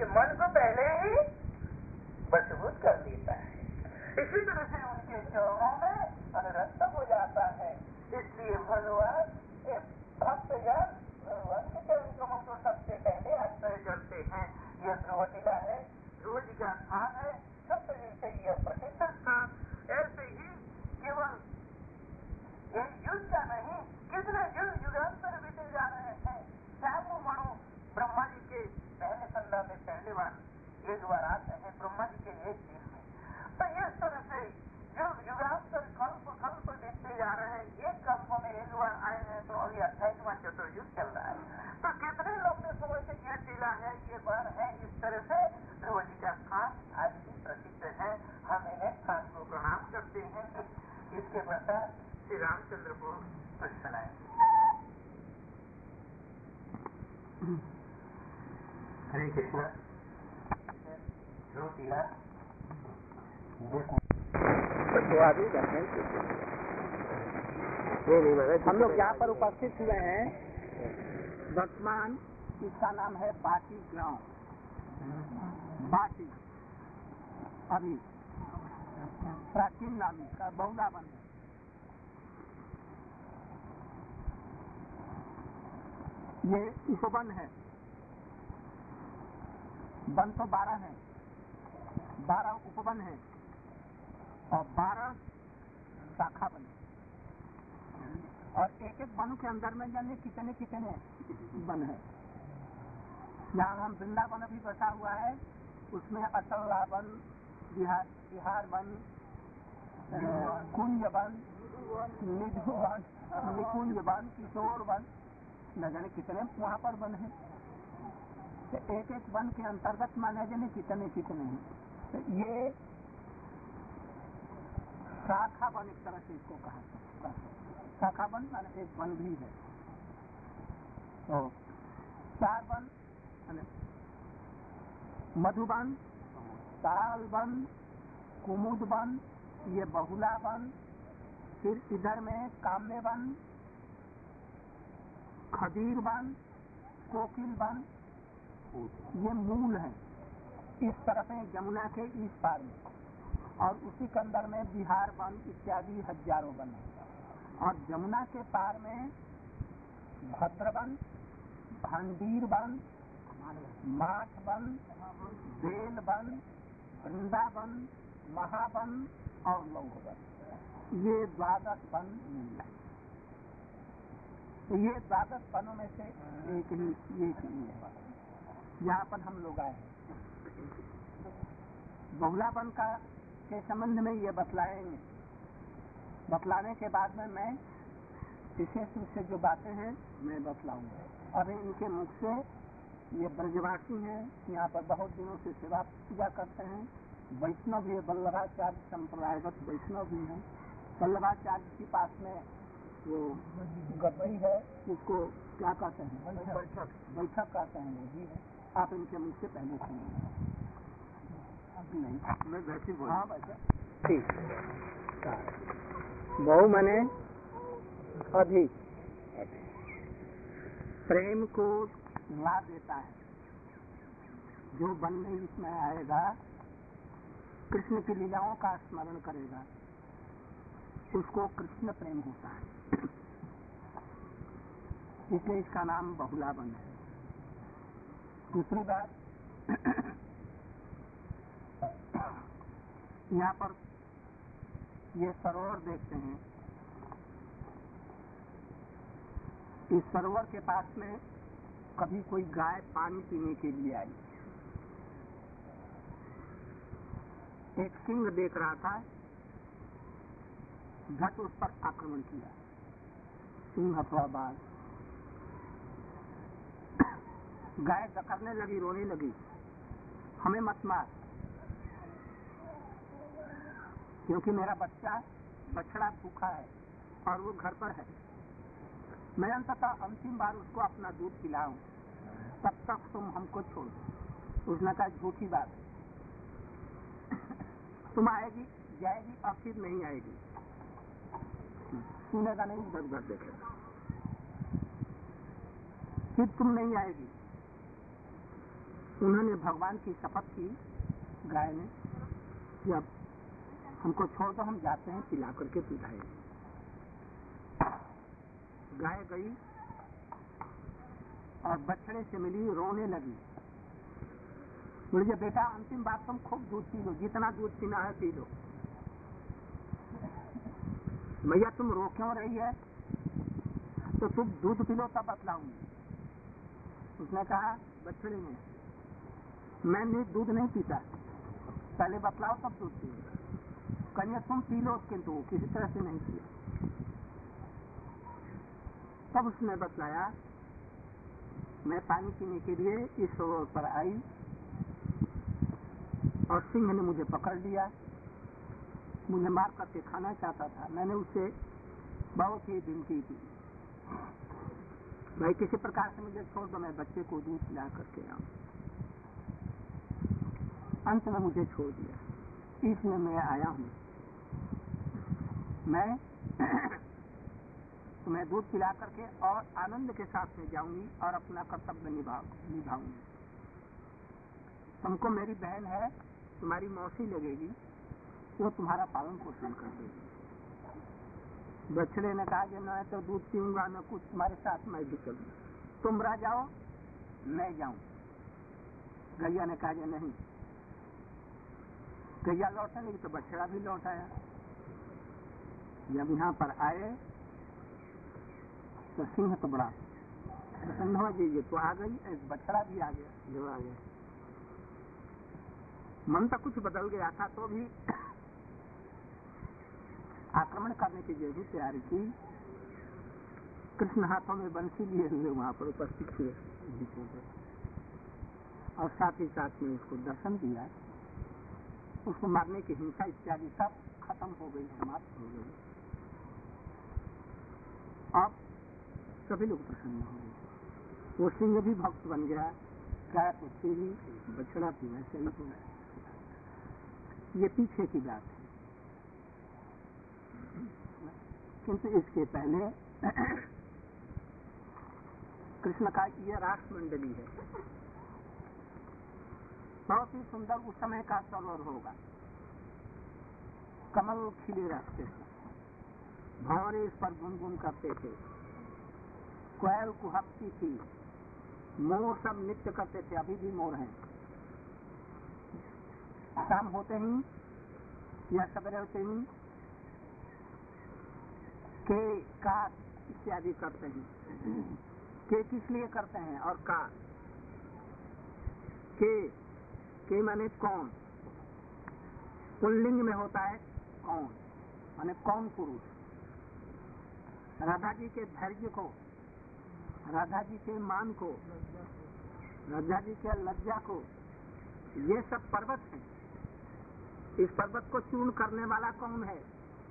कि मन को पहले ही मजबूत कर देता है। इसी तरह से उनके चरणों में अनुरक्त हो जाता है। इसलिए भगवान भक्तजन भगवान के चरण कमल को सबसे पहले आश्रय करते हैं। यह ध्रुव लीला है, ध्रुव जी का स्थान है, सप्तऋषि से यह प्रसिद्ध स्थान। ऐसे ही केवल एक युग का नहीं, कितने युग युगांतर बीते जा रहे हैं। चारों मणु ब्रह्मा जी के पहले संध्या में पहली बार एक बार आते हैं ब्रह्मा जी के एक दिन में। तो इस तरह से युग युगांतर कल्प कल्प बीतते जा रहे हैं। एक कल्प में एक बार आए हैं तो अभी 28वां चतुर्युग चल रहा है। तो कितने लंबे समय से यह लीला है, ये बार है। इस तरह से ध्रुव जी का स्थान आज भी प्रसिद्ध है। हम इन्हें स्थान को प्रणाम करते हैं। इसके पश्चात श्री रामचंद्र को कुछ सुनाएंगे। हरे कृष्ण। ध्रुव लीला हम लोग यहाँ पर उपस्थित हुए हैं। वर्तमान इसका नाम है बाटी गांव। बाटी अभी प्राचीन नाम इसका बहुला वन है। ये उपवन है। वन तो 12 है, 12 उपवन है और 12 शाखा बन है। और एक एक वन के अंदर में जाने कितने कितने वन है। यहाँ हम वृंदावन अभी बसा हुआ है, उसमें अटल्ला वन, बिहार वन, कुंज वन, निधु वन, निकुंज वन, किशोर वन, न जाने कितने वहाँ पर वन है। तो एक एक वन के अंतर्गत माने जाने कितने कितने हैं। तो ये शाखा वन एक तरह से इसको कहा जाता है। शाखा वन माने एक वन भी है। तो 4 वन मधुबन, ताल वन, कुमुद वन, ये बहुला वन, फिर इधर में काम्य वन, खदीर वन, कोकिल वन, ये मूल है। इस तरफ है यमुना के इस पार में, और उसी के अंदर में बिहार वन इत्यादि हजारों वन है। और यमुना के पार में भद्रवन, भंडीर वन, माठ वन, बेल वन, वृंदावन, महावन और लौह वन, ये 12 वन मूल है। तो ये 12 वनों में से एक ही है। यहाँ पर हम लोग आए हैं। बहुला वन का के संबंध में ये बतलाएंगे। बतलाने के बाद में मैं विशेष रूप से जो बातें हैं मैं बतलाऊंगा। अभी इनके मुख से, ये ब्रजवासी हैं, यहाँ पर बहुत दिनों से सेवा पूजा करते हैं। वैष्णव भी है, वल्लभाचार्य संप्रदायगत वैष्णव भी हैं। वल्लभाचार्य के पास में वो गद्दी है, उसको क्या कहते हैं, बैठक कहते हैं, वो भी है। आप इनके मुख से पहले सुनिए। नहीं मैं वैसे बोल, हाँ वैसे ठीक। बहु मने अधिक प्रेम को ला देता है। जो बन में इसमें आएगा, कृष्ण की लीलाओं का स्मरण करेगा, उसको कृष्ण प्रेम होता है। इसलिए इसका नाम बहुला वन है। दूसरी बात, यहाँ पर ये सरोवर देखते हैं। इस सरोवर के पास में कभी कोई गाय पानी पीने के लिए आई। एक सिंह देख रहा था, झट उस पर आक्रमण किया। सिंह अथवा बाघ। गाय डकरने लगी, रोने लगी, हमें मत मार, क्योंकि मेरा बछड़ा भूखा है और वो घर पर है। मैं अंततः अंतिम बार उसको अपना दूध पिलाऊं, तब तक तुम हमको छोड़ दो। उसने कहा झूठी बात है, तुम आएगी जाएगी और फिर नहीं आएगी। सुनेगा नहीं, इधर उधर देखेगा, फिर तुम नहीं आएगी। उन्होंने भगवान की शपथ की गाय ने, जब हमको छोड़ दो, हम जाते हैं, पिला करके पिलाए। गाय गई और बछड़े से मिली, रोने लगी। बोले बेटा अंतिम बात, तुम खूब दूध पी लो, जितना दूध पीना है पी लो। भैया तुम रो क्यों रही है? तो तुम दूध पी लो तब बतलाऊंगी। उसने कहा, बछड़े ने, मैं दूध नहीं पीता, पहले बतलाओ तब दूध पीऊंगा। कन्या तुम पी लो, किंतु किसी तरह से नहीं पिया। तब उसने बतलाया, मैं पानी पीने के लिए इस सरोवर पर आई और सिंह ने मुझे पकड़ लिया, मुझे मार करके खाना चाहता था। मैंने उससे बहुत ही विनती की, भाई किसी प्रकार से मुझे छोड़ दो, मैं बच्चे को दूध पिला करके आऊं। अंत में मुझे छोड़ दिया, इसलिए मैं आया हूं। मैं तुम्हें दूध पिला करके और आनंद के साथ में जाऊंगी और अपना कर्तव्य निभाऊंगी। तुमको मेरी बहन है, तुम्हारी मौसी लगेगी, वो तुम्हारा पालन पोषण कर देगी। बछड़े ने कहा कि मैं तो दूध पीऊंगा, न कुछ, तुम्हारे साथ मैं भी चलूं, तुम रह जाओ मैं जाऊं। गैया ने कहा नहीं। गैया लौटने लगी तो बछड़ा भी लौट आया। जब यहाँ पर आए तो सिंह तो बड़ा प्रसन्न हो, ये तो आ गई, एक बछड़ा भी आ गया। जो आ गया, मन तो कुछ बदल गया था, तो भी आक्रमण करने की जो भी तैयारी की। कृष्ण हाथों में बंसी लिए हुए वहां पर उपस्थित हुए और साथ ही साथ में उसको दर्शन दिया। उसको मारने की हिंसा इत्यादि सब खत्म हो गई, समाप्त हो गई। अब सभी लोग प्रसन्न हो गए। वो सिंह भी भक्त बन गया, गाय पुष्टि भी, बछड़ा भी वैसे ही हो गया। ये पीछे की बात है, किंतु इसके पहले कृष्ण का ये राष्ट्रमंडली है, बहुत ही सुंदर उस समय का सरोवर होगा। कमल खिले रहते थे, भंवरे इस पर गुनगुन करते थे, कोयल कुहकती थी, मोर सब नृत्य करते थे, अभी भी मोर हैं। शाम होते ही या सवेरे होते ही के का इत्यादि करते हैं। के किस लिए करते हैं और का? के माने कौन, पुल्लिंग में होता है कौन, माने कौन पुरुष। राधा जी के धैर्य को, राधा जी के मान को, राधा जी के लज्जा को, ये सब पर्वत हैं। इस पर्वत को चूर्ण करने वाला कौन है?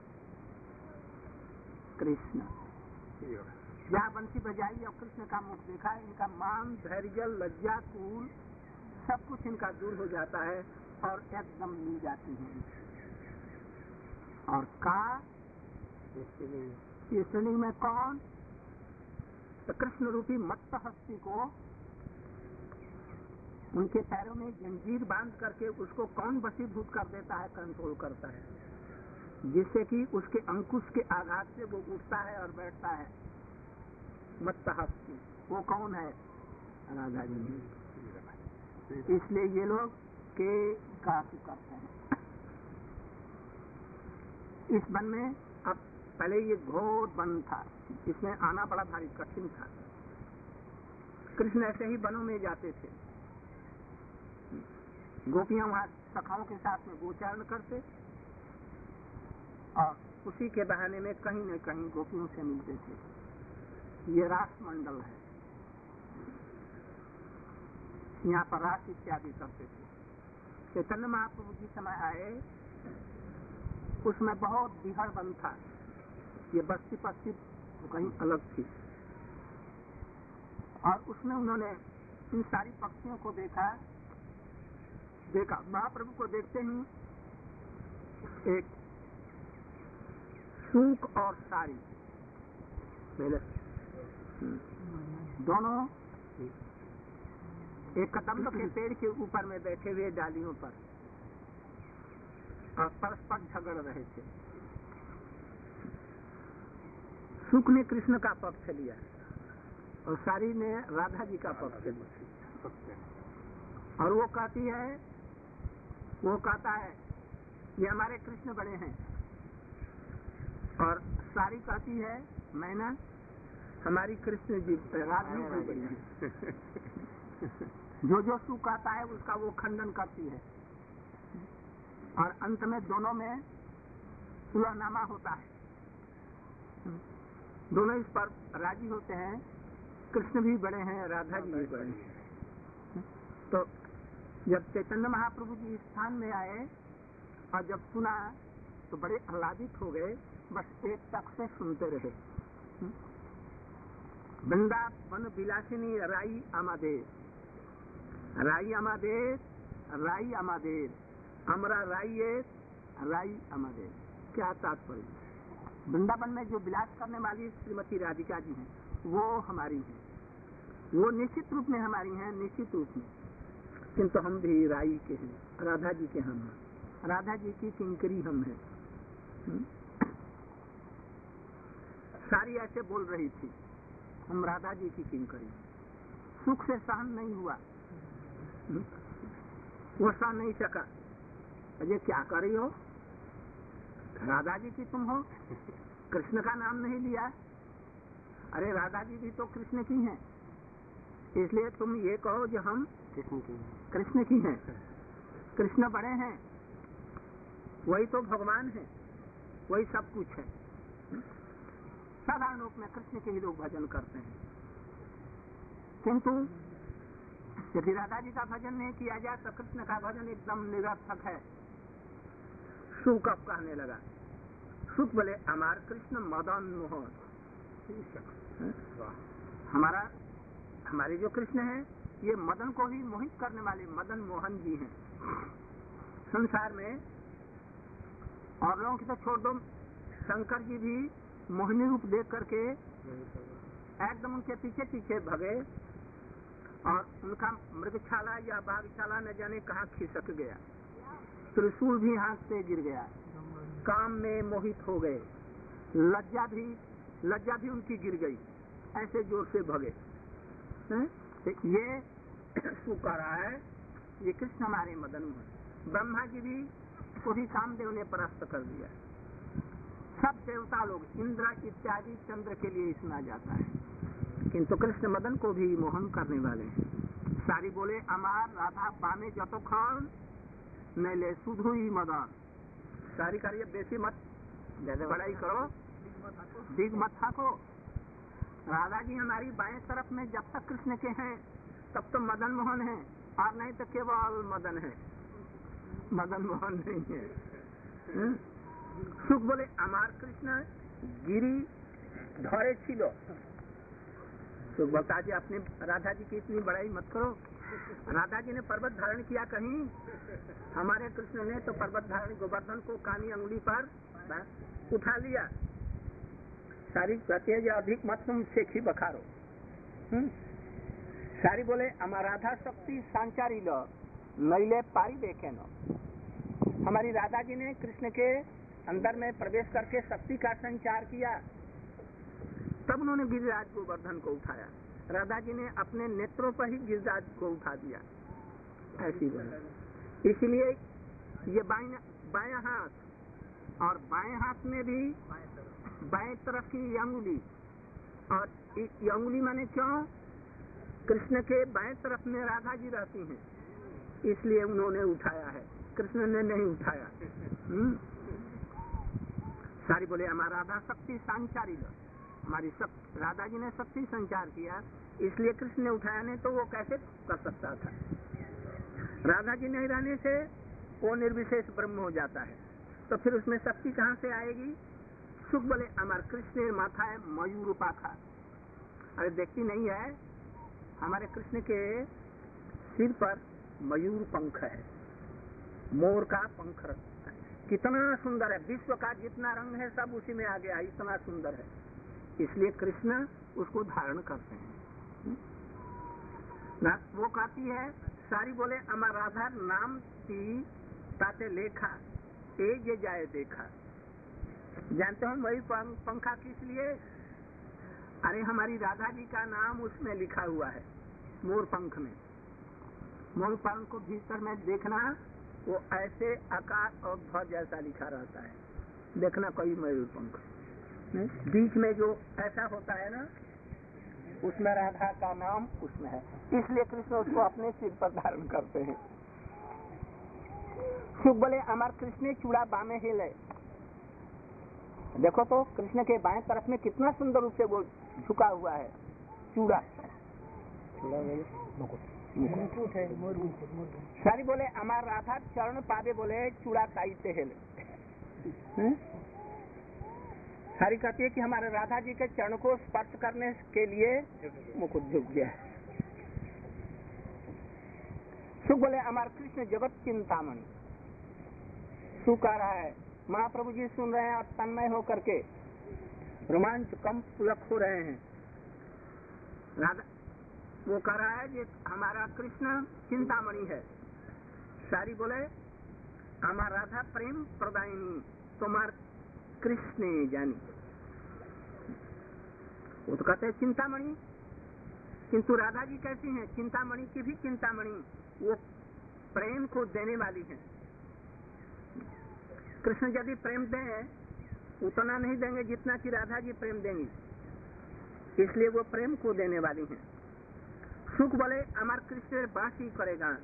कृष्ण। यहाँ बंसी बजाई और कृष्ण का मुख देखा, इनका मान, धैर्य, लज्जा, कूल सब कुछ इनका दूर हो जाता है और एकदम मिल जाती है। और का स्त्रीलिंग में कौन? तो कृष्ण रूपी मत्त हस्ती को उनके पैरों में जंजीर बांध करके उसको कौन वशीभूत कर देता है, कंट्रोल करता है, जिससे कि उसके अंकुश के आघात से वो उठता है और बैठता है। मत्त हस्ती वो कौन है? राधा जी। इसलिए ये लोग के काफी करते हैं इस वन में। अब पहले ये घोर वन था, इसमें आना बड़ा भारी कठिन था। कृष्ण ऐसे ही वनों में जाते थे, गोपियां वहां सखाओं के साथ में गोचारण करते और उसी के बहाने में कहीं न कहीं गोपियों से मिलते थे। ये रासमंडल है, यहाँ पर रास इत्यादि करते थे। चैतन्य महाप्रभु जी समय आए, उसमें बहुत बिहड़ वन था। ये बस्ती पस्ती तो कहीं अलग थी और उसमें उन्होंने इन सारी पक्षियों को देखा। महाप्रभु को देखते ही एक सूक और सारी दोनों एक कदम्ब के पेड़ के ऊपर में बैठे हुए डालियों पर और परस्पर झगड़ रहे थे। शुक ने कृष्ण का पक्ष लिया और सारी ने राधा जी का पक्ष लिया। और वो कहता है ये हमारे कृष्ण बड़े हैं, और सारी कहती है मैना हमारी कृष्ण जी राधा जी बड़ी है। जो शुक कहता है उसका वो खंडन करती है, और अंत में दोनों में सुलहनामा होता है। दोनों इस पर राजी होते हैं, कृष्ण भी बड़े हैं, राधा जी भी बड़े हैं। तो जब चैतन्य महाप्रभु जी इस स्थान में आए और जब सुना तो बड़े आह्लादित हो गए, बस एक तक से सुनते रहे। वृंदावन विलासिनी राई अमादेर, राई अमादेर, राई अमादेर, अमरा राई अमादेर। क्या तात्पर्य? वृंदावन में जो विलास करने वाली श्रीमती राधिका जी हैं वो हमारी हैं, वो निश्चित रूप में हमारी हैं, निश्चित रूप में। किंतु हम भी राई के हैं, राधा जी के हम हैं, राधा जी की किंकरी हम हैं। सारी ऐसे बोल रही थी, हम राधा जी की किंकरी। सुख से सहन नहीं हुआ, वो सहन नहीं सका। अजय क्या कर रही हो? राधा जी की तुम हो, कृष्ण का नाम नहीं लिया। अरे राधा जी भी तो कृष्ण की हैं, इसलिए तुम ये कहो जो हम कृष्ण की हैं। कृष्ण बड़े हैं, वही तो भगवान है, वही सब कुछ है। साधारण रूप में कृष्ण के ही लोग भजन करते हैं, किंतु यदि राधा जी का भजन नहीं किया जाए तो कृष्ण का भजन एकदम निरर्थक है। शुक अब कहने लगा, शुक बोले हमार कृष्ण मदन मोहन, हमारे जो कृष्ण हैं ये मदन को ही मोहित करने वाले मदन मोहन जी हैं। संसार में और लोगों की तो छोड़ दो, शंकर जी भी मोहिनी रूप देख करके एकदम उनके पीछे पीछे भगे, और उनका मृगछाला या बाघछाला न जाने कहाँ खिसक गया, त्रिशूल भी हाथ से गिर गया, काम में मोहित हो गए, लज्जा भी उनकी गिर गई, ऐसे जोर से भगे। तो ये शुक कह रहा है ये कृष्ण हमारे मदन मोहन। ब्रह्मा जी भी को भी कामदेव ने परास्त कर दिया। सब देवता लोग इंद्र इत्यादि चंद्र के लिए सुना जाता है, किंतु कृष्ण मदन को भी मोहन करने वाले हैं। सारी बोले अमार राधा पामे जतो खान नैले सुधु ही मदन। सारी कार्य बेसी मत बड़ाई करो, दिग मत थाको। राधा जी हमारी बाएं तरफ में जब तक कृष्ण के हैं तब तो मदन मोहन है, और नहीं तो केवल मदन है, मदन मोहन नहीं है। सुख बोले अमार कृष्ण गिरी धरे छिलो। सुख बोलता जी अपने राधा जी की इतनी बड़ाई मत करो, राधा जी ने पर्वत धारण किया कहीं, हमारे कृष्ण ने तो पर्वत धारण गोवर्धन को कानी अंगुली पर उठा लिया। सारी कहती है जो अधिक मत तुम शेखी बखारो। सारी बोले अमाराधा शक्ति सांचारी लो नैले पारी देखे न। हमारी राधा जी ने कृष्ण के अंदर में प्रवेश करके शक्ति का संचार किया, तब उन्होंने गिरिराज गोवर्धन को उठाया। राधा जी ने अपने नेत्रों पर ही गिरिराज को उठा दिया, ऐसी बात। इसलिए ये बाएं हाथ, और बाएं हाथ में भी बाएं तरफ की अंगुली, और ये अंगुली माने क्यों? कृष्ण के बाएं तरफ में राधा जी रहती हैं, इसलिए उन्होंने उठाया है, कृष्ण ने नहीं उठाया। सारी बोले हमारा राधा शक्ति संचारी, हमारी राधा जी ने शक्ति संचार किया, इसलिए कृष्ण ने उठाया, नहीं तो वो कैसे कर सकता था। राधा जी नहीं रहने से वो निर्विशेष ब्रह्म हो जाता है, तो फिर उसमें शक्ति कहाँ से आएगी? सुख बोले हमारे कृष्ण माथा है मयूर पाखा। अरे देखती नहीं है, हमारे कृष्ण के सिर पर मयूर पंख है, मोर का पंख रखता है। कितना सुंदर है, विश्व का जितना रंग है सब उसी में आ गया, इतना सुंदर है, इसलिए कृष्ण उसको धारण करते हैं। वो कहती है, सारी बोले अमर राधा नाम ती ताते लेखा ए ये जाए देखा। जानते हो वही पंखा किस लिए? अरे हमारी राधा जी का नाम उसमें लिखा हुआ है, मोर पंख में। मोर पंख को भीतर में देखना, वो ऐसे आकाश और ध्वज जैसा लिखा रहता है। देखना कोई मयूर पंख बीच में जो ऐसा होता है ना, उसमें राधा का नाम उसमें है, इसलिए कृष्ण उसको अपने सिर पर धारण करते हैं। सुख बोले अमर कृष्ण चूड़ा बामे हिले। देखो तो कृष्ण के बाएं तरफ में कितना सुंदर रूप से वो झुका हुआ है चूड़ा। मुकुट है, सारी बोले अमर राधा चरण पादे बोले चूड़ा साहित्य हिले। सारी कहती है कि हमारे राधा जी के चरण को स्पर्श करने के लिए मुकुट झुक गया। सुख बोले अमर कृष्ण जगत चिंतामणि। सुख कह रहा है, महाप्रभु जी सुन रहे हैं और तन्मय होकर के रोमांच कम पुलक हो रहे हैं। राधा वो कह रहा है कि हमारा कृष्ण चिंतामणि है। सारी बोले हमारा राधा प्रेम प्रदायिनी तुम्हार कृष्ण जानी। वो तो कहते हैं चिंतामणि, किंतु राधा जी कैसी हैं? चिंतामणि की भी चिंतामणि, वो प्रेम को देने वाली हैं। कृष्ण यदि प्रेम दें उतना नहीं देंगे जितना कि राधा जी प्रेम देंगी, इसलिए वो प्रेम को देने वाली हैं। सुख बोले अमर कृष्ण बांसी करेगा।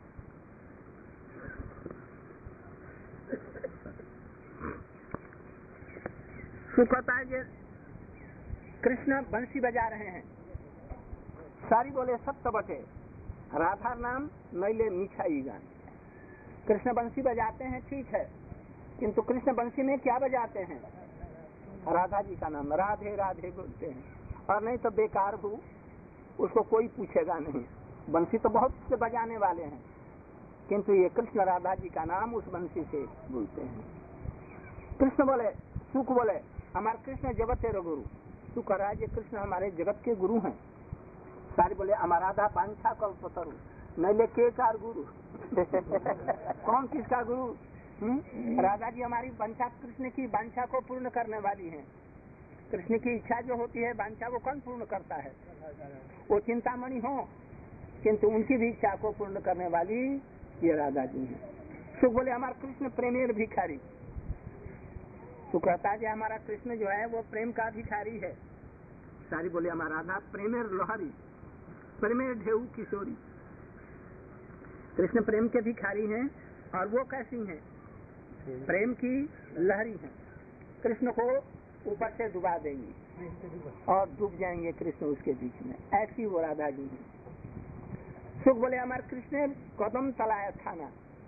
सुख होता है कृष्ण बंसी बजा रहे हैं। सारी बोले सत्य बटे राधा नाम नैले मिठाई गान। कृष्ण बंसी बजाते हैं ठीक है, किंतु कृष्ण बंसी में क्या बजाते हैं? राधा जी का नाम, राधे राधे बोलते हैं। और नहीं तो बेकार हूँ, उसको कोई पूछेगा नहीं। बंसी तो बहुत से बजाने वाले हैं, किंतु ये कृष्ण राधा जी का नाम उस बंसी से बोलते हैं। कृष्ण बोले, सुख बोले हमारे कृष्ण जगत के गुरु। सुख कह रहा है कृष्ण हमारे जगत के गुरु हैं। सारी बोले हमारा राधा बांछा कल्पतरु नैले के कार गुरु। कौन किसका गुरु? राधा जी हमारी वांछा, कृष्ण की वांछा को पूर्ण करने वाली हैं। कृष्ण की इच्छा जो होती है वांछा वो कौन पूर्ण करता है? वो चिंतामणि हो, किंतु उनकी भी इच्छा को पूर्ण करने वाली ये राधा जी हैं। सुख बोले हमारा कृष्ण प्रेमेर भिखारी। सुख कहता है हमारा कृष्ण जो है वो प्रेम का भिखारी है। सारी बोले हमारा राधा प्रेमेर लोहारी, प्रेमेर ढेऊ किशोरी। कृष्ण प्रेम के भिखारी हैं और वो कैसी हैं? प्रेम की लहरी हैं। कृष्ण को ऊपर से डुबा देंगी और डूब जाएंगे कृष्ण उसके बीच में, ऐसी वो राधा जी हैं। सुख बोले हमारे कृष्ण कदम तलाया थाना।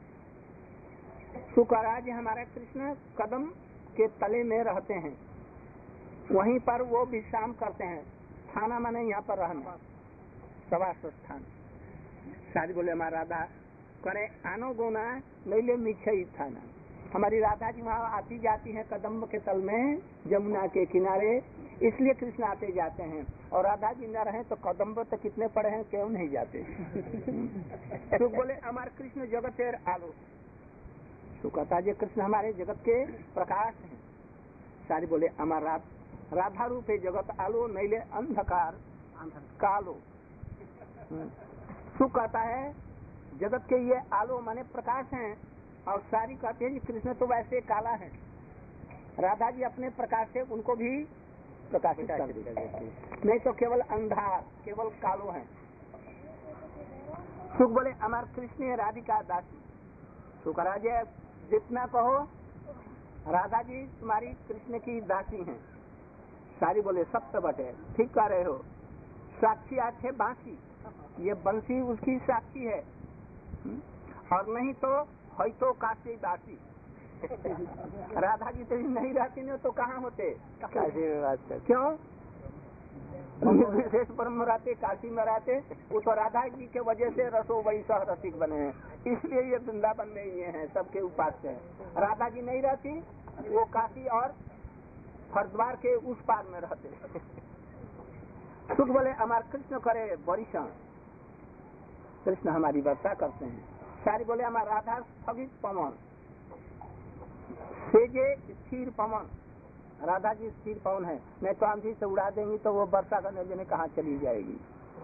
सुख राज हमारा कृष्ण कदम के तले में रहते हैं, वहीं पर वो विश्राम करते हैं। थाना माने यहाँ पर रहना, सवास स्थान। सारी बोले हमारा राधा करे आनो गोना नैले मिछई थाना। हमारी राधा जी वहाँ आती जाती हैं कदम्ब के तल में, जमुना के किनारे, इसलिए कृष्ण आते जाते हैं। और राधा जी न रहे तो कदम्ब तक कितने पड़े हैं, क्यों नहीं जाते? तो बोले हमारे कृष्ण जगतेर आलो। तो कहता है कृष्ण हमारे जगत के प्रकाश हैं। सारी बोले हमारा राधा रूपे जगत आलो नैले अंधकार कालो। सुख कहता है जगत के ये आलो माने प्रकाश हैं, और सारी कहते हैं कृष्ण तो वैसे काला है। राधा जी अपने प्रकाश से उनको भी प्रकाशित कर देते हैं, नहीं तो केवल अंधार, केवल कालो है। सुख बोले अमर कृष्ण राधिका दासी। सुख राजे जितना कहो राधा जी तुम्हारी कृष्ण की दासी हैं। सारी बोले सत्य बटे ठीक कह रहे हो। साक्षी आछे बांसी, ये बंसी उसकी साक्षी है, और नहीं तो काशी दासी। राधा जी तेरी नहीं रहती नहीं तो कहाँ होते? काशी में बात कर। क्यों? विशेष ब्रह्म रहते, काशी में रहते। वो तो राधा जी के वजह से रसो वैसा रसिक बने हैं, इसलिए ये वृंदावन में ही हैं, सबके उपास्य हैं। राधा जी नहीं रहती, वो काशी और हरिद्वार के उस पार में रहते। सुख बोले हमार कृष्ण करे बरिशा। कृष्ण हमारी वर्षा करते हैं। सारी बोले हमारा राधा स्थगित पवन, सेजे स्थिर पवन, राधा जी स्थिर पवन है, नहीं तो आंधी से उड़ा देंगी तो वो वर्षा करने देने कहाँ चली जाएगी।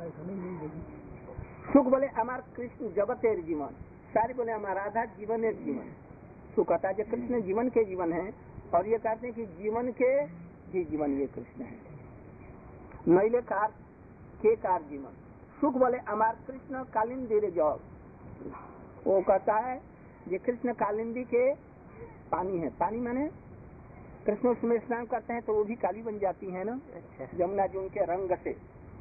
सुख बोले हमार कृष्ण जगतेर जीवन, सारी बोले हमारा राधा जीवन एक जीवन। सुख कहता है कृष्ण जीवन के जीवन है, और ये कहते हैं कि जीवन के भी जीवन ये कृष्ण है, नैले कार के कार जीवन। सुख बोले हमार कृष्ण कालिंदी रे जल, वो कहता है ये कृष्ण कालिंदी के पानी है। पानी माने कृष्ण उसमें स्नान करते हैं तो वो भी काली बन जाती है ना, जमुना जी उनके रंग से।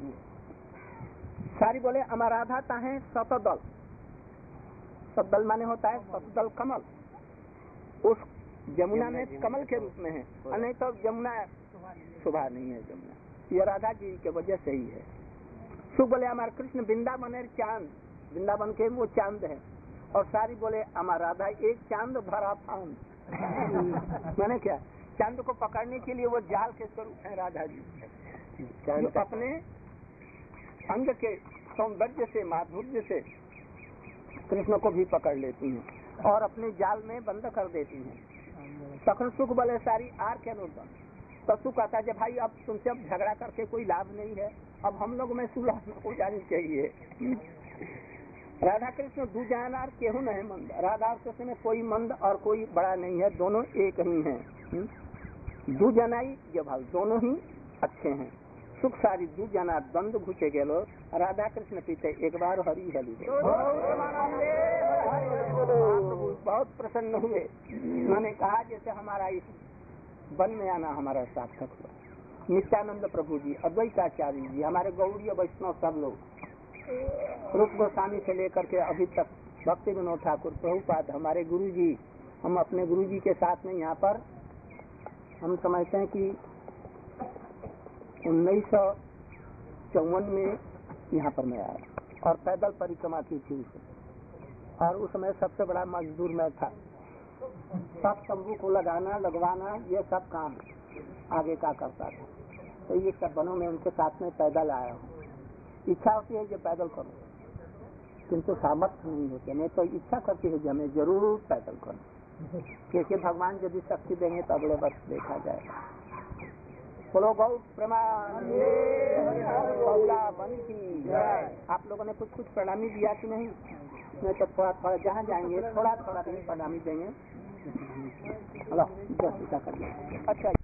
सारी बोले हमारा राधा ता है सतदल, सतदल माने होता है सतदल कमल, उस जमुना में कमल के रूप में है, और नहीं तो जमुना शोभा नहीं है जमुना, ये राधा जी के वजह से ही है। सुख बोले हमारे कृष्ण वृंदावन है चांद, वृंदावन के वो चांद है। और सारी बोले हमारा राधा एक चांद भरा फांद, मैंने क्या चांद को पकड़ने के लिए वो जाल के स्वरूप है राधा जी, जो अपने अंग के सौंदर्य से माधुर्य से कृष्ण को भी पकड़ लेती हैं और अपने जाल में बंद कर देती हैं। तखन सुख बोले सारी आर के अनुदान, तो सुख आता है भाई अब तुमसे अब झगड़ा करके कोई लाभ नहीं है, अब हम लोग में सुलह हो जानी चाहिए। राधा कृष्ण दू जानार केहू नहीं मंद, राधा और कृष्ण में कोई मंद और कोई बड़ा नहीं है, दोनों एक ही हैं। दू जनाई ये भाव दोनों ही अच्छे हैं। सुख सारी दू जना द्वंद घुसे गेलो, राधा कृष्ण पीते एक बार हरी हली। बहुत प्रसन्न हुए, मैंने कहा जैसे हमारा इस वन में आना हमारा सार्थक हुआ। नित्यानंद प्रभु जी, अद्वैताचार्य जी, हमारे गौड़ीय वैष्णव सब लोग, रूप गोस्वामी से लेकर के अभी तक भक्ति विनोद ठाकुर, प्रभुपाद, हमारे गुरु जी, हम अपने गुरु जी के साथ में यहाँ पर हम समझते हैं कि 1954 में यहाँ पर मैं आया और पैदल परिक्रमा की थी उसे, और उस समय सबसे बड़ा मजदूर मैं था। सब तंबू को लगाना लगवाना ये सब काम आगे का करता था, तो ये सब बनों में उनके साथ में पैदल आया हूँ। इच्छा होती है कि पैदल करो, किंतु सामर्थ्य नहीं होती, नहीं तो इच्छा करती है कि हमें जरूर पैदल करो, क्योंकि भगवान यदि शक्ति देंगे तो अगले वर्ष देखा जाएगा। बोलो गौ प्रमाण आप लोगों ने कुछ प्रणामी दिया कि नहीं? मैं तो थोड़ा थोड़ा जहाँ जाएंगे थोड़ा थोड़ा प्रणामी देंगे। अच्छा।